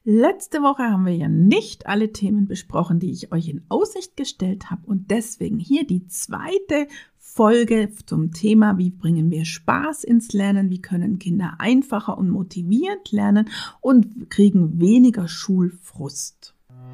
Letzte Woche haben wir ja nicht alle Themen besprochen, die ich euch in Aussicht gestellt habe und deswegen hier die zweite Folge zum Thema, wie bringen wir Spaß ins Lernen, wie können Kinder einfacher und motivierend lernen und kriegen weniger Schulfrust.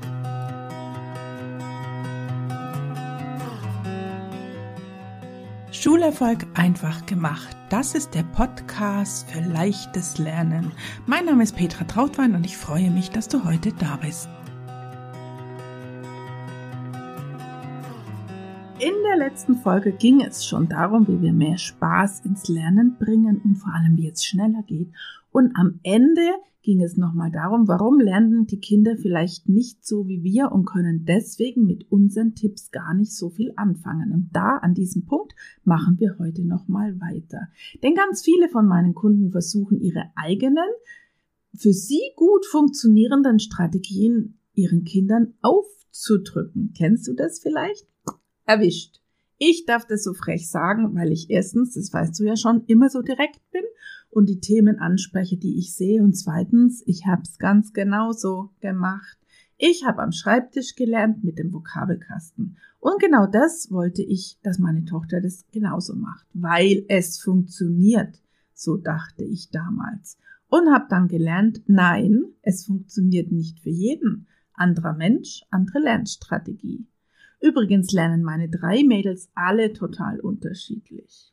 Schulerfolg einfach gemacht. Das ist der Podcast für leichtes Lernen. Mein Name ist Petra Trautwein und ich freue mich, dass du heute da bist. In der letzten Folge ging es schon darum, wie wir mehr Spaß ins Lernen bringen und vor allem, wie es schneller geht. Und am Ende ging es nochmal darum, warum lernen die Kinder vielleicht nicht so wie wir und können deswegen mit unseren Tipps gar nicht so viel anfangen. Und da an diesem Punkt machen wir heute nochmal weiter. Denn ganz viele von meinen Kunden versuchen ihre eigenen, für sie gut funktionierenden Strategien ihren Kindern aufzudrücken. Kennst du das vielleicht? Erwischt. Ich darf das so frech sagen, weil ich erstens, das weißt du ja schon, immer so direkt bin und die Themen anspreche, die ich sehe. Und zweitens, ich habe es ganz genauso gemacht. Ich habe am Schreibtisch gelernt mit dem Vokabelkasten. Und genau das wollte ich, dass meine Tochter das genauso macht, weil es funktioniert. So dachte ich damals. Und habe dann gelernt, nein, es funktioniert nicht für jeden. Anderer Mensch, andere Lernstrategie. Übrigens lernen meine 3 Mädels alle total unterschiedlich.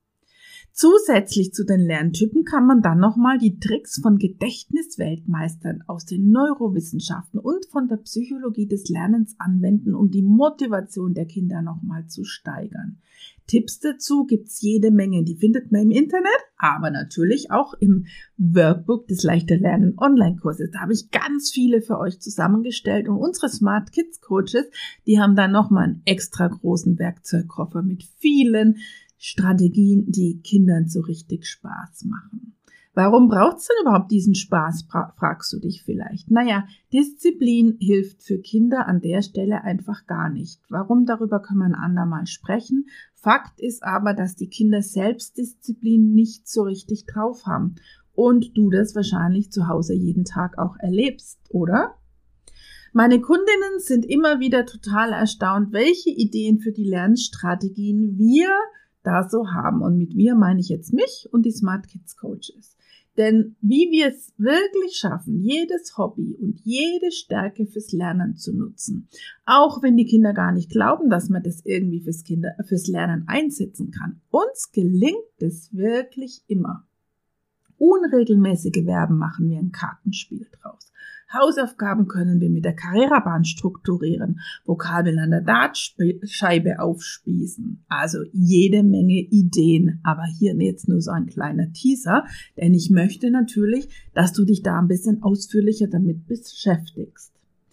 Zusätzlich zu den Lerntypen kann man dann nochmal die Tricks von Gedächtnisweltmeistern aus den Neurowissenschaften und von der Psychologie des Lernens anwenden, um die Motivation der Kinder nochmal zu steigern. Tipps dazu gibt's jede Menge, die findet man im Internet, aber natürlich auch im Workbook des Leichter Lernen Online-Kurses. Da habe ich ganz viele für euch zusammengestellt und unsere Smart Kids Coaches, die haben dann nochmal einen extra großen Werkzeugkoffer mit vielen Strategien, die Kindern so richtig Spaß machen. Warum braucht's denn überhaupt diesen Spaß, fragst du dich vielleicht. Naja, Disziplin hilft für Kinder an der Stelle einfach gar nicht. Warum, darüber können wir ein andermal sprechen. Fakt ist aber, dass die Kinder Selbstdisziplin nicht so richtig drauf haben. Und du das wahrscheinlich zu Hause jeden Tag auch erlebst, oder? Meine Kundinnen sind immer wieder total erstaunt, welche Ideen für die Lernstrategien wir da so haben. Und mit wir meine ich jetzt mich und die Smart Kids Coaches. Denn wie wir es wirklich schaffen, jedes Hobby und jede Stärke fürs Lernen zu nutzen, auch wenn die Kinder gar nicht glauben, dass man das irgendwie fürs Lernen einsetzen kann. Uns gelingt es wirklich immer. Unregelmäßige Verben machen wir ein Kartenspiel draus. Hausaufgaben können wir mit der Carrera-Bahn strukturieren, Vokabeln an der Dartscheibe aufspießen. Also jede Menge Ideen, aber hier jetzt nur so ein kleiner Teaser, denn ich möchte natürlich, dass du dich da ein bisschen ausführlicher damit beschäftigst.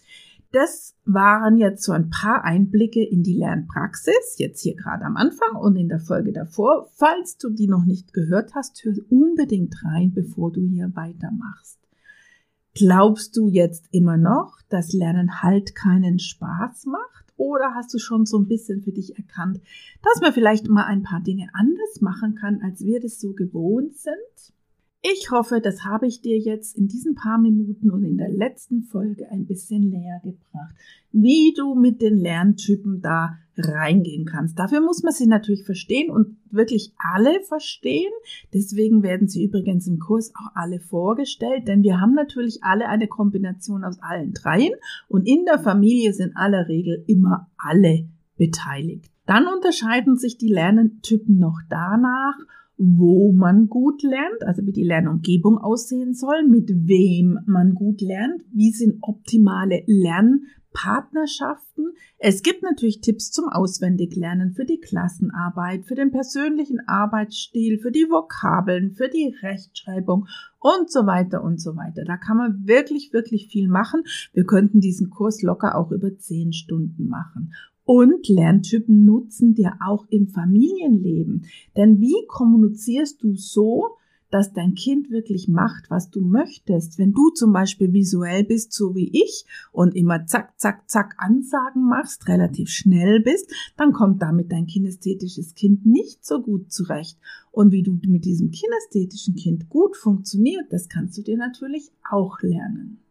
Das waren jetzt so ein paar Einblicke in die Lernpraxis, jetzt hier gerade am Anfang und in der Folge davor. Falls du die noch nicht gehört hast, hör unbedingt rein, bevor du hier weitermachst. Glaubst du jetzt immer noch, dass Lernen halt keinen Spaß macht? Oder hast du schon so ein bisschen für dich erkannt, dass man vielleicht mal ein paar Dinge anders machen kann, als wir das so gewohnt sind? Ich hoffe, das habe ich dir jetzt in diesen paar Minuten und in der letzten Folge ein bisschen näher gebracht, wie du mit den Lerntypen da reingehen kannst. Dafür muss man sie natürlich verstehen und wirklich alle verstehen. Deswegen werden sie übrigens im Kurs auch alle vorgestellt, denn wir haben natürlich alle eine Kombination aus allen 3 und in der Familie sind in aller Regel immer alle beteiligt. Dann unterscheiden sich die Lerntypen noch danach, wo man gut lernt, also wie die Lernumgebung aussehen soll, mit wem man gut lernt, wie sind optimale Lernpartnerschaften. Es gibt natürlich Tipps zum Auswendiglernen, für die Klassenarbeit, für den persönlichen Arbeitsstil, für die Vokabeln, für die Rechtschreibung und so weiter und so weiter. Da kann man wirklich, wirklich viel machen. Wir könnten diesen Kurs locker auch über 10 Stunden machen. Und Lerntypen nutzen dir auch im Familienleben. Denn wie kommunizierst du so, dass dein Kind wirklich macht, was du möchtest? Wenn du zum Beispiel visuell bist, so wie ich, und immer zack, zack, zack Ansagen machst, relativ schnell bist, dann kommt damit dein kinästhetisches Kind nicht so gut zurecht. Und wie du mit diesem kinästhetischen Kind gut funktioniert, das kannst du dir natürlich auch lernen.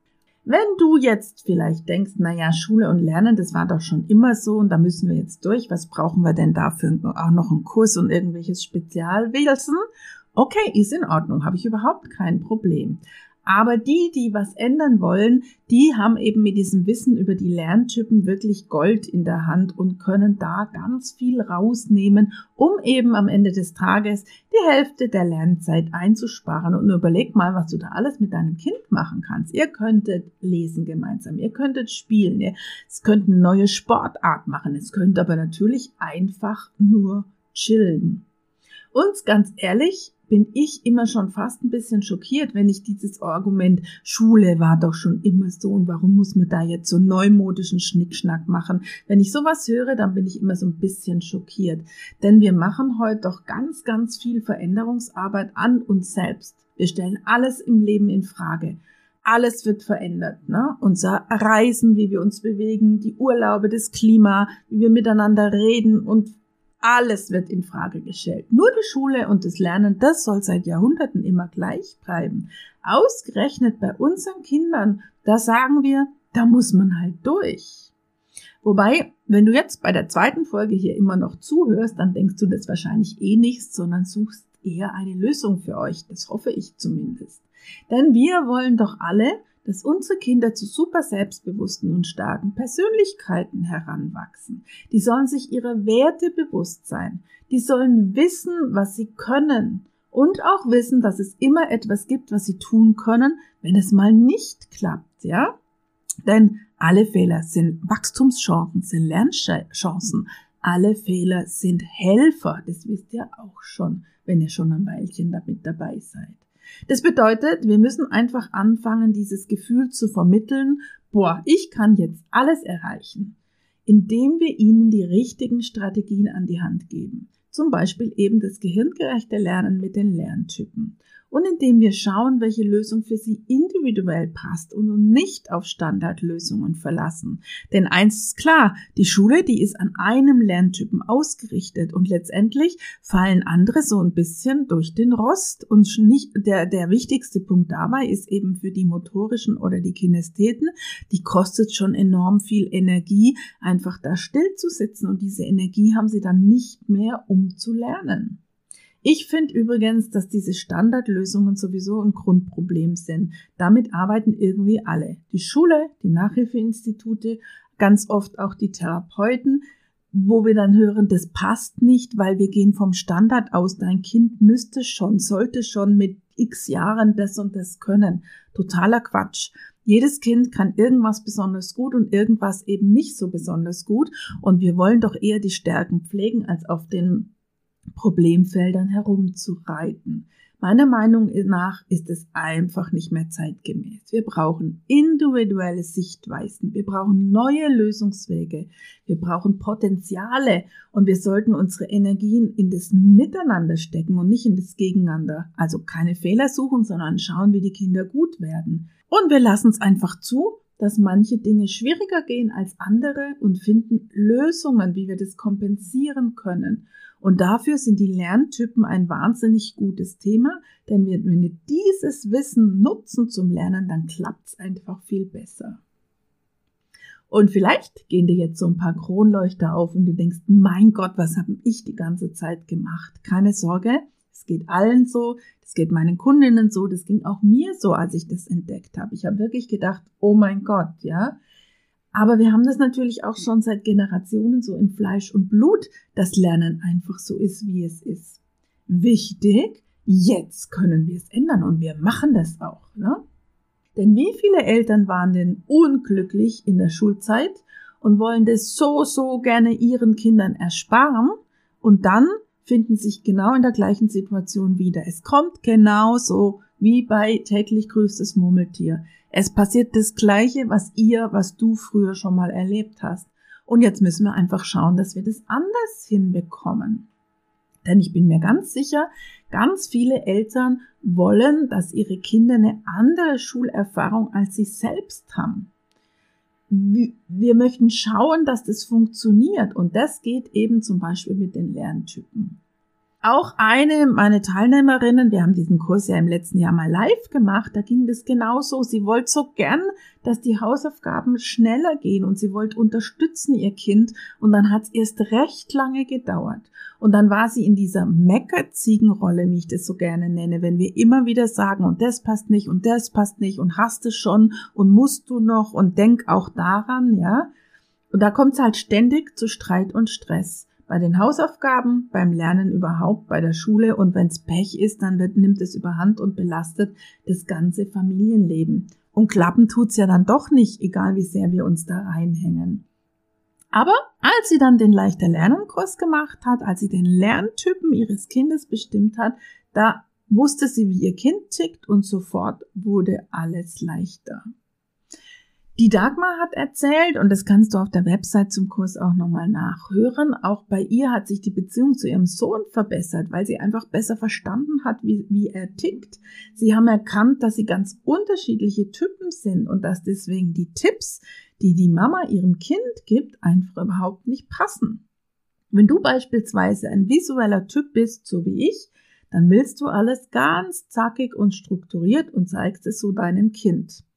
Wenn du jetzt vielleicht denkst, naja, Schule und Lernen, das war doch schon immer so und da müssen wir jetzt durch, was brauchen wir denn dafür? Auch noch einen Kurs und irgendwelches Spezialwissen? Okay, ist in Ordnung, habe ich überhaupt kein Problem. Aber die was ändern wollen, die haben eben mit diesem Wissen über die Lerntypen wirklich Gold in der Hand und können da ganz viel rausnehmen, um eben am Ende des Tages die Hälfte der Lernzeit einzusparen. Und überleg mal, was du da alles mit deinem Kind machen kannst. Ihr könntet lesen gemeinsam, ihr könntet spielen, es könnt eine neue Sportart machen, es könnt aber natürlich einfach nur chillen. Und ganz ehrlich, bin ich immer schon fast ein bisschen schockiert, wenn ich dieses Argument, Schule war doch schon immer so und warum muss man da jetzt so neumodischen Schnickschnack machen? Wenn ich sowas höre, dann bin ich immer so ein bisschen schockiert. Denn wir machen heute doch ganz, ganz viel Veränderungsarbeit an uns selbst. Wir stellen alles im Leben in Frage. Alles wird verändert, ne? Unser Reisen, wie wir uns bewegen, die Urlaube, das Klima, wie wir miteinander reden und alles wird in Frage gestellt. Nur die Schule und das Lernen, das soll seit Jahrhunderten immer gleich bleiben. Ausgerechnet bei unseren Kindern, da sagen wir, da muss man halt durch. Wobei, wenn du jetzt bei der zweiten Folge hier immer noch zuhörst, dann denkst du das wahrscheinlich eh nicht, sondern suchst eher eine Lösung für euch. Das hoffe ich zumindest. Denn wir wollen doch alle, dass unsere Kinder zu super selbstbewussten und starken Persönlichkeiten heranwachsen. Die sollen sich ihrer Werte bewusst sein. Die sollen wissen, was sie können. Und auch wissen, dass es immer etwas gibt, was sie tun können, wenn es mal nicht klappt, ja? Denn alle Fehler sind Wachstumschancen, sind Lernchancen. Alle Fehler sind Helfer. Das wisst ihr auch schon, wenn ihr schon ein Weilchen damit dabei seid. Das bedeutet, wir müssen einfach anfangen, dieses Gefühl zu vermitteln, ich kann jetzt alles erreichen, indem wir ihnen die richtigen Strategien an die Hand geben. Zum Beispiel eben das gehirngerechte Lernen mit den Lerntypen. Und indem wir schauen, welche Lösung für sie individuell passt und uns nicht auf Standardlösungen verlassen. Denn eins ist klar, die Schule, die ist an einem Lerntypen ausgerichtet und letztendlich fallen andere so ein bisschen durch den Rost. Und nicht, der wichtigste Punkt dabei ist eben für die motorischen oder die Kinestheten, die kostet schon enorm viel Energie, einfach da still zu sitzen und diese Energie haben sie dann nicht mehr, um zu lernen. Ich finde übrigens, dass diese Standardlösungen sowieso ein Grundproblem sind. Damit arbeiten irgendwie alle. Die Schule, die Nachhilfeinstitute, ganz oft auch die Therapeuten, wo wir dann hören, das passt nicht, weil wir gehen vom Standard aus. Dein Kind sollte schon mit x Jahren das und das können. Totaler Quatsch. Jedes Kind kann irgendwas besonders gut und irgendwas eben nicht so besonders gut. Und wir wollen doch eher die Stärken pflegen, als auf den Problemfeldern herumzureiten. Meiner Meinung nach ist es einfach nicht mehr zeitgemäß. Wir brauchen individuelle Sichtweisen, wir brauchen neue Lösungswege, wir brauchen Potenziale und wir sollten unsere Energien in das Miteinander stecken und nicht in das Gegeneinander. Also keine Fehler suchen, sondern schauen, wie die Kinder gut werden. Und wir lassen es einfach zu, dass manche Dinge schwieriger gehen als andere und finden Lösungen, wie wir das kompensieren können. Und dafür sind die Lerntypen ein wahnsinnig gutes Thema, denn wenn wir dieses Wissen nutzen zum Lernen, dann klappt es einfach viel besser. Und vielleicht gehen dir jetzt so ein paar Kronleuchter auf und du denkst, mein Gott, was habe ich die ganze Zeit gemacht? Keine Sorge, es geht allen so, das geht meinen Kundinnen so, das ging auch mir so, als ich das entdeckt habe. Ich habe wirklich gedacht, oh mein Gott, ja. Aber wir haben das natürlich auch schon seit Generationen so in Fleisch und Blut, dass Lernen einfach so ist, wie es ist. Wichtig, jetzt können wir es ändern und wir machen das auch, ne? Denn wie viele Eltern waren denn unglücklich in der Schulzeit und wollen das so gerne ihren Kindern ersparen und dann finden sich genau in der gleichen Situation wieder. Es kommt genauso wie bei täglich grüßt das Murmeltier. Es passiert das Gleiche, was du früher schon mal erlebt hast. Und jetzt müssen wir einfach schauen, dass wir das anders hinbekommen. Denn ich bin mir ganz sicher, ganz viele Eltern wollen, dass ihre Kinder eine andere Schulerfahrung als sie selbst haben. Wir möchten schauen, dass das funktioniert. Und das geht eben zum Beispiel mit den Lerntypen. Auch meine Teilnehmerinnen, wir haben diesen Kurs ja im letzten Jahr mal live gemacht, da ging das genauso. Sie wollte so gern, dass die Hausaufgaben schneller gehen und sie wollte unterstützen, ihr Kind. Und dann hat es erst recht lange gedauert. Und dann war sie in dieser Meckerziegenrolle, wie ich das so gerne nenne, wenn wir immer wieder sagen, und das passt nicht und das passt nicht und hast es schon und musst du noch und denk auch daran, ja. Und da kommt es halt ständig zu Streit und Stress. Bei den Hausaufgaben, beim Lernen überhaupt, bei der Schule, und wenn es Pech ist, dann nimmt es überhand und belastet das ganze Familienleben. Und klappen tut's ja dann doch nicht, egal wie sehr wir uns da reinhängen. Aber als sie dann den Leichter Lernen Kurs gemacht hat, als sie den Lerntypen ihres Kindes bestimmt hat, da wusste sie, wie ihr Kind tickt, und sofort wurde alles leichter. Die Dagmar hat erzählt, und das kannst du auf der Website zum Kurs auch nochmal nachhören, auch bei ihr hat sich die Beziehung zu ihrem Sohn verbessert, weil sie einfach besser verstanden hat, wie er tickt. Sie haben erkannt, dass sie ganz unterschiedliche Typen sind und dass deswegen die Tipps, die die Mama ihrem Kind gibt, einfach überhaupt nicht passen. Wenn du beispielsweise ein visueller Typ bist, so wie ich, dann willst du alles ganz zackig und strukturiert und zeigst es so deinem Kind.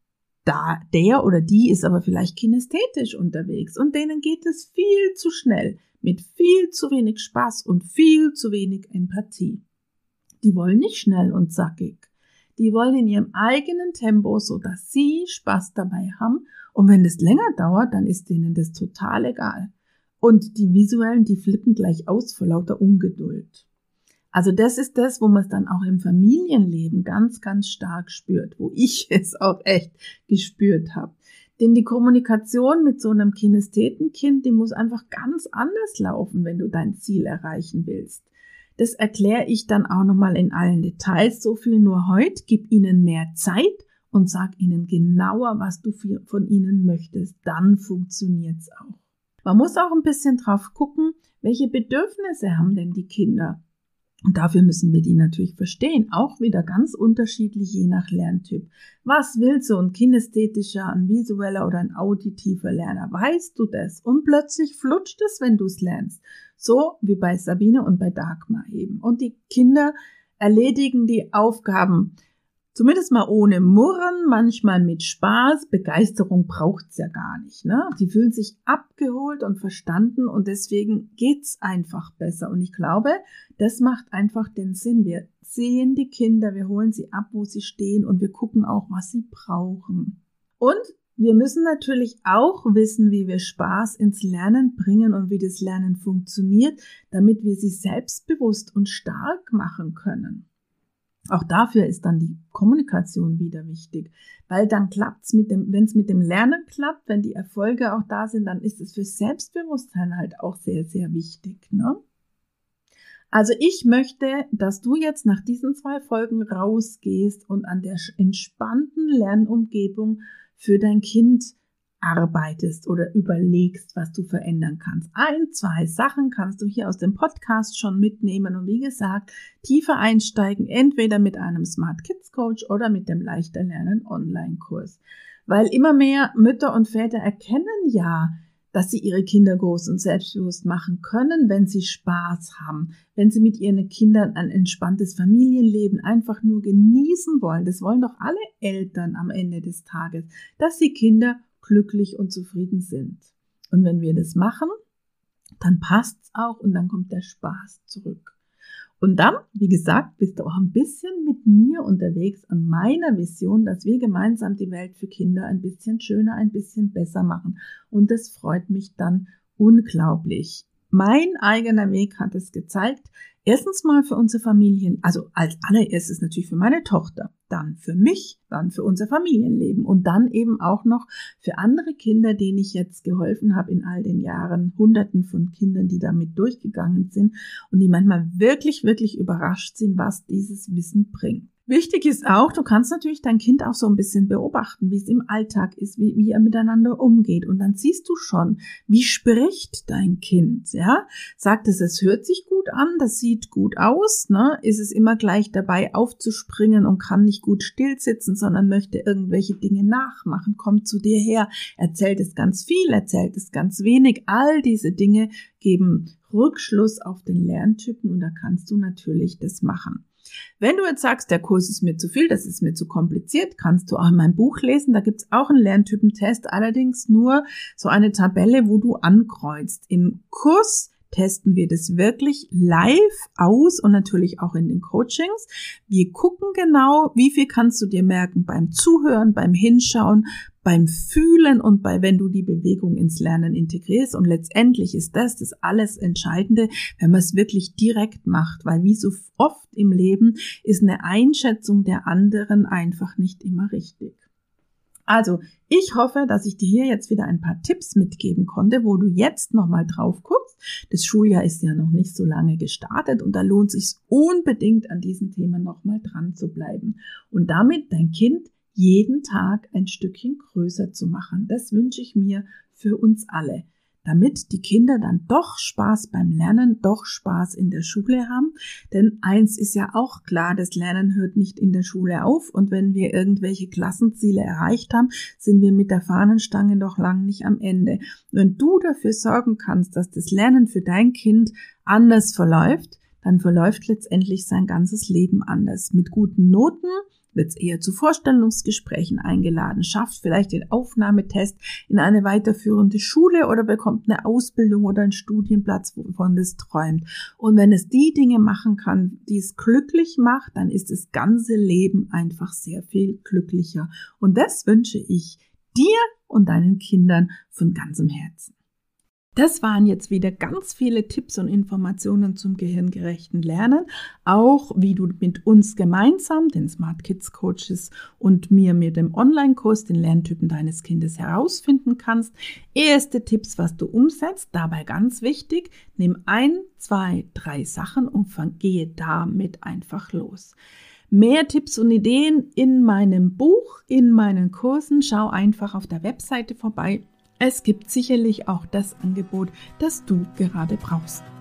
Der oder die ist aber vielleicht kinästhetisch unterwegs und denen geht es viel zu schnell, mit viel zu wenig Spaß und viel zu wenig Empathie. Die wollen nicht schnell und zackig. Die wollen in ihrem eigenen Tempo, so dass sie Spaß dabei haben, und wenn das länger dauert, dann ist denen das total egal. Und die Visuellen, die flippen gleich aus vor lauter Ungeduld. Also das ist das, wo man es dann auch im Familienleben ganz, ganz stark spürt, wo ich es auch echt gespürt habe. Denn die Kommunikation mit so einem Kinästhetenkind, die muss einfach ganz anders laufen, wenn du dein Ziel erreichen willst. Das erkläre ich dann auch nochmal in allen Details. So viel nur heute. Gib ihnen mehr Zeit und sag ihnen genauer, was du von ihnen möchtest. Dann funktioniert's auch. Man muss auch ein bisschen drauf gucken, welche Bedürfnisse haben denn die Kinder? Und dafür müssen wir die natürlich verstehen, auch wieder ganz unterschiedlich je nach Lerntyp. Was will so ein kinästhetischer, ein visueller oder ein auditiver Lerner? Weißt du das? Und plötzlich flutscht es, wenn du es lernst. So wie bei Sabine und bei Dagmar eben. Und die Kinder erledigen die Aufgaben zumindest mal ohne Murren, manchmal mit Spaß. Begeisterung braucht's ja gar nicht, ne? Die fühlen sich abgeholt und verstanden und deswegen geht's einfach besser. Und ich glaube, das macht einfach den Sinn. Wir sehen die Kinder, wir holen sie ab, wo sie stehen, und wir gucken auch, was sie brauchen. Und wir müssen natürlich auch wissen, wie wir Spaß ins Lernen bringen und wie das Lernen funktioniert, damit wir sie selbstbewusst und stark machen können. Auch dafür ist dann die Kommunikation wieder wichtig, weil dann klappt's wenn es mit dem Lernen klappt, wenn die Erfolge auch da sind, dann ist es für Selbstbewusstsein halt auch sehr, sehr wichtig, ne? Also ich möchte, dass du jetzt nach diesen 2 Folgen rausgehst und an der entspannten Lernumgebung für dein Kind arbeitest oder überlegst, was du verändern kannst. 1, 2 Sachen kannst du hier aus dem Podcast schon mitnehmen und wie gesagt, tiefer einsteigen, entweder mit einem Smart Kids Coach oder mit dem Leichter Lernen Online-Kurs. Weil immer mehr Mütter und Väter erkennen ja, dass sie ihre Kinder groß und selbstbewusst machen können, wenn sie Spaß haben, wenn sie mit ihren Kindern ein entspanntes Familienleben einfach nur genießen wollen. Das wollen doch alle Eltern am Ende des Tages, dass die Kinder glücklich und zufrieden sind. Und wenn wir das machen, dann passt's auch und dann kommt der Spaß zurück. Und dann, wie gesagt, bist du auch ein bisschen mit mir unterwegs an meiner Vision, dass wir gemeinsam die Welt für Kinder ein bisschen schöner, ein bisschen besser machen. Und das freut mich dann unglaublich. Mein eigener Weg hat es gezeigt. Erstens mal für unsere Familien, also als allererstes natürlich für meine Tochter, dann für mich, dann für unser Familienleben und dann eben auch noch für andere Kinder, denen ich jetzt geholfen habe in all den Jahren, Hunderten von Kindern, die damit durchgegangen sind und die manchmal wirklich, wirklich überrascht sind, was dieses Wissen bringt. Wichtig ist auch, du kannst natürlich dein Kind auch so ein bisschen beobachten, wie es im Alltag ist, wie er miteinander umgeht. Und dann siehst du schon, wie spricht dein Kind, ja? Sagt es hört sich gut an, das sieht gut aus, ne? Ist es immer gleich dabei aufzuspringen und kann nicht gut stillsitzen, sondern möchte irgendwelche Dinge nachmachen, kommt zu dir her, erzählt es ganz viel, erzählt es ganz wenig. All diese Dinge geben Rückschluss auf den Lerntypen und da kannst du natürlich das machen. Wenn du jetzt sagst, der Kurs ist mir zu viel, das ist mir zu kompliziert, kannst du auch in meinem Buch lesen. Da gibt's auch einen Lerntypentest, allerdings nur so eine Tabelle, wo du ankreuzt. Im Kurs testen wir das wirklich live aus und natürlich auch in den Coachings. Wir gucken genau, wie viel kannst du dir merken beim Zuhören, beim Hinschauen, beim Fühlen und wenn du die Bewegung ins Lernen integrierst. Und letztendlich ist das alles Entscheidende, wenn man es wirklich direkt macht, weil wie so oft im Leben ist eine Einschätzung der anderen einfach nicht immer richtig. Also, ich hoffe, dass ich dir hier jetzt wieder ein paar Tipps mitgeben konnte, wo du jetzt nochmal drauf guckst. Das Schuljahr ist ja noch nicht so lange gestartet und da lohnt es sich unbedingt, an diesen Themen nochmal dran zu bleiben und damit dein Kind jeden Tag ein Stückchen größer zu machen. Das wünsche ich mir für uns alle, damit die Kinder dann doch Spaß beim Lernen, doch Spaß in der Schule haben. Denn eins ist ja auch klar, das Lernen hört nicht in der Schule auf und wenn wir irgendwelche Klassenziele erreicht haben, sind wir mit der Fahnenstange noch lang nicht am Ende. Wenn du dafür sorgen kannst, dass das Lernen für dein Kind anders verläuft, dann verläuft letztendlich sein ganzes Leben anders. Mit guten Noten wird es eher zu Vorstellungsgesprächen eingeladen, schafft vielleicht den Aufnahmetest in eine weiterführende Schule oder bekommt eine Ausbildung oder einen Studienplatz, wovon es träumt. Und wenn es die Dinge machen kann, die es glücklich macht, dann ist das ganze Leben einfach sehr viel glücklicher. Und das wünsche ich dir und deinen Kindern von ganzem Herzen. Das waren jetzt wieder ganz viele Tipps und Informationen zum gehirngerechten Lernen, auch wie du mit uns gemeinsam, den Smart Kids Coaches und mir mit dem Online-Kurs den Lerntypen deines Kindes herausfinden kannst. Erste Tipps, was du umsetzt, dabei ganz wichtig, nimm 1, 2, 3 Sachen und gehe damit einfach los. Mehr Tipps und Ideen in meinem Buch, in meinen Kursen, schau einfach auf der Webseite vorbei. Es gibt sicherlich auch das Angebot, das du gerade brauchst.